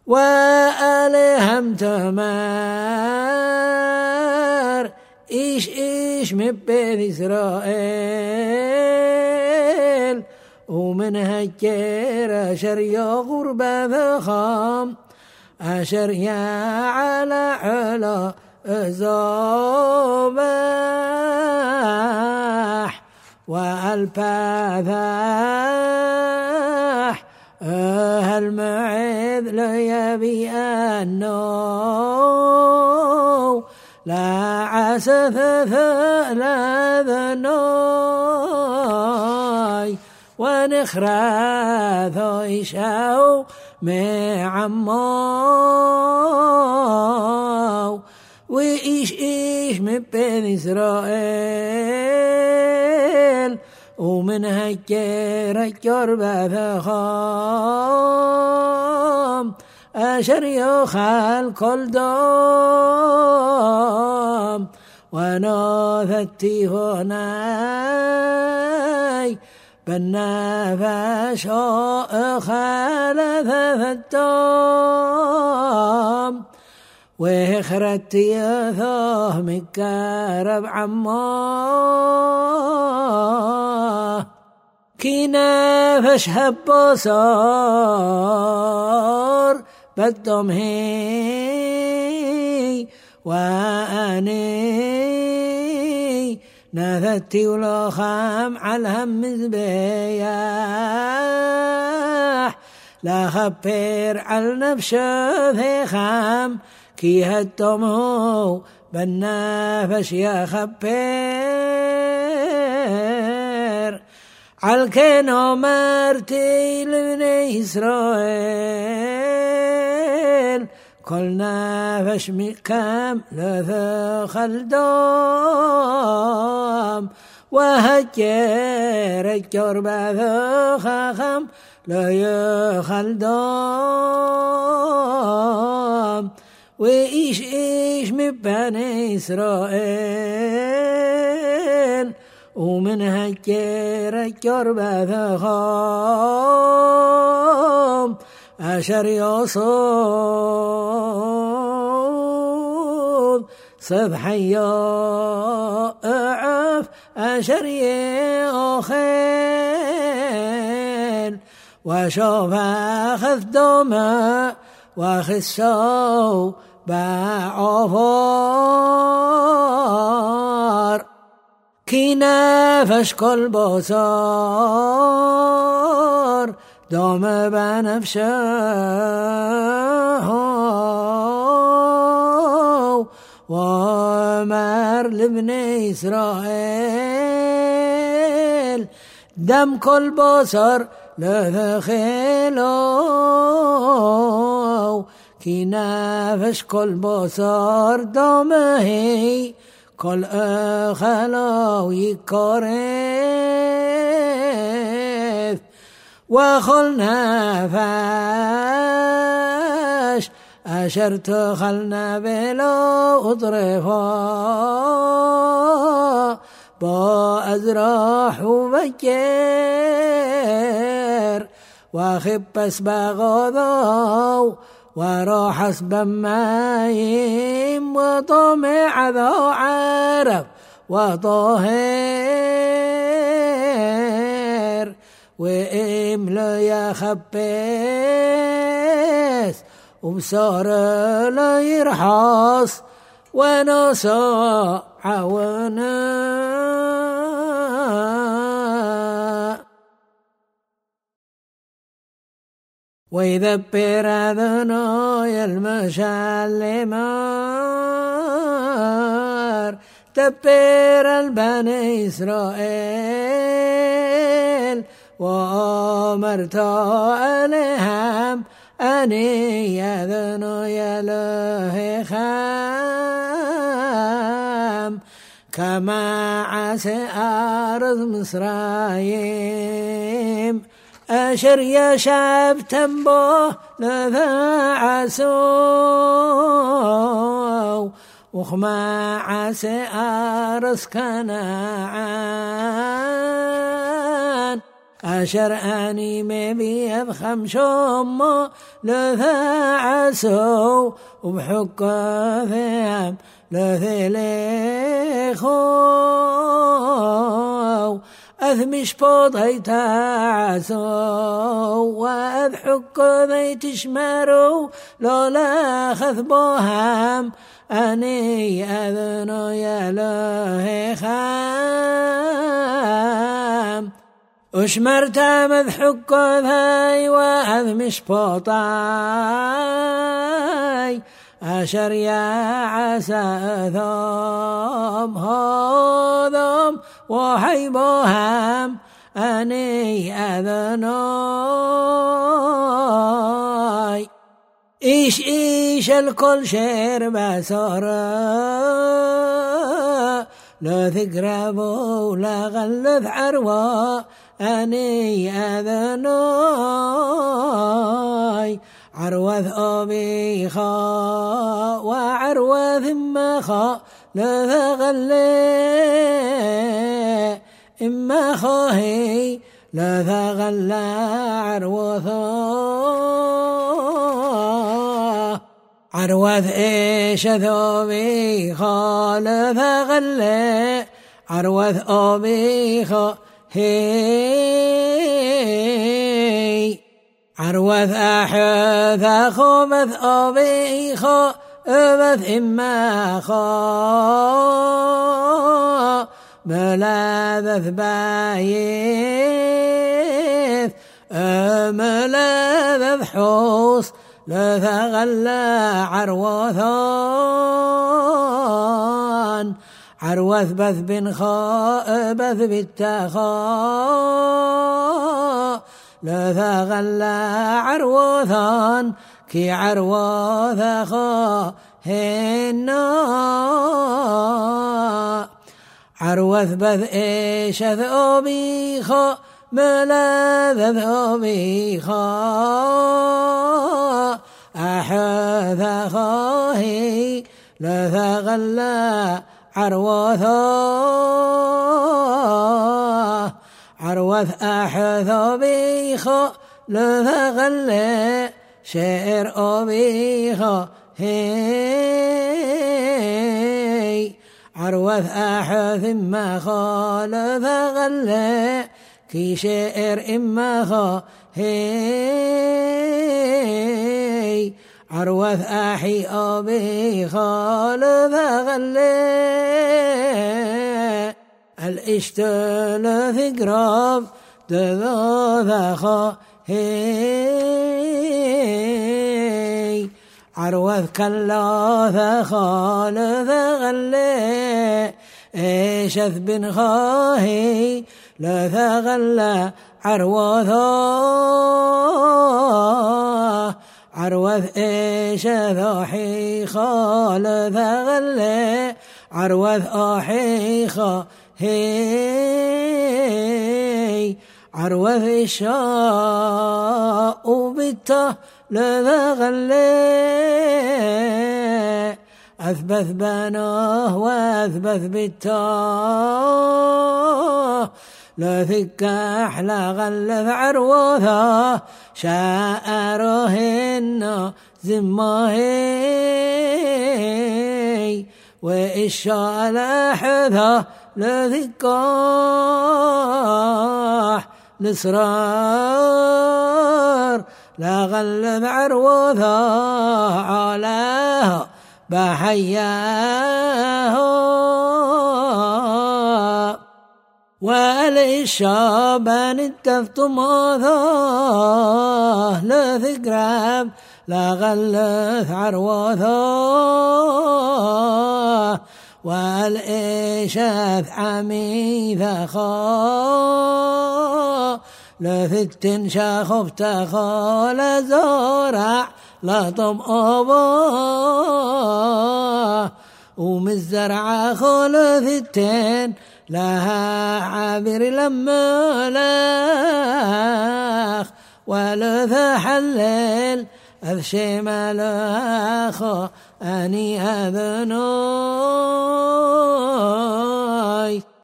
وآلهم تمار إيش مبين إسرائيل ومن هجر أشر يا غربة ذخام أشر يا على علا زوباح والباذاح المعذ ليبي أنه لا عسث ثلاث نوي ونخراث إشاو معمو وإيش مبين إسرائيل ومن هجر الجربة ثخام أشر يخال كل دوم ونوثتي هناي بالنفش خالث الدوم وخرت يثوه مكارب عماه كينا فشهب بصار بدهم هي واني نثتي ولخام على هم زبياح لا خبر على نفسه ذي خام كي هدمه بالنفس يا خبر عالكينو مرتي لبني إسرائيل كل نفس مكام لثخ الدوم وهجر الجربة ثخخم لا يخل دوم وإيش مبني إسرائيل ومن هجر الجربة ثخام أشر يصوب صبحي أعف أشر يأخين وشوف أخذ دماء وخسو بعفار كينا فشكل بصار دوم بنفشه ومر لبني إسرائيل دم كل بصر لذخيلو كينا فشكل بصار دومهي كل أخلو يكورث وخل نفاش أشرت خلنا بلو أطرفا بأزراح وبكر وخبس بغضو وروح حسب مايم وطمع ذو عرف وطهر وإملا يا خبيس وبصار لا يرحص ونصا عونا ويذبر ذنوي المشالمار تبر البني إسرائيل وأمرت عليهم أني يذنو يله خام كما عسى أرض مصرايم أشر يا شاب تنبوه لذا عسو وخما عسى أرض كنعان أشر أني مبي أبخم شمو لثعسو وبحق ثيام لثليخو أثمش بوضي تعسو وأذحك ذي تشمرو لولا خذبوهم أني أذنو يا له خام أشمرت مذحك ذي وأذمش بوطاي أشر يا عسى ثم هذم وحيبهم أني أذناي إيش الكل شير بسر لا تقربوا لا غلث عروة أني أذناي عروث أبيخا وعروث مخا لا تغلي إما خاهي لا تغلى عروث إيش ذوبيخا لا تغلي عروث أبيخا هي عروث أحث خمث أبيخا أبث إما خا ملاذ بايث ملاذ حوص لا تغلى عروثان عروث بث بن خاء بث بالتخاء لا تغلى عروثان كي عروث خا هنا عروث بث إيش ذوبيخا ملاذ ذوبيخا أحث خاهي لا تغلى عروث أحث بيخا لا تغلى شعر أبيخا هي عروث أحث إما خا لا تغلى كي شعر إما خا هي عروث أحي أبيخا لا تغلى الاشتل ثقرب تذاذخا هي عروث كلا ثخا لا تغلى إيشث بن خاهي لا تغلى عروث إيش ذوحيخا لا تغلى عروث أحيخا هي عروث إشاء وبته لا تغلى أثبت بناه وأثبت بته لا ثك أحلى غلث عروثه شاعرهن زماهي وإشاء لحذا لا ذكاح الإصرار لا غلب عروضها علاها بحياها والإشابان اتفتم آذاه لا ذكراب لا غلث عروضها والإشاث عميث خا لا ثت شاخفت خا زورع لا طم أباه ومزرع خول ثتين لها عابر لما لاخ ولا ذا حلل أذشي ملاخ أني أذناي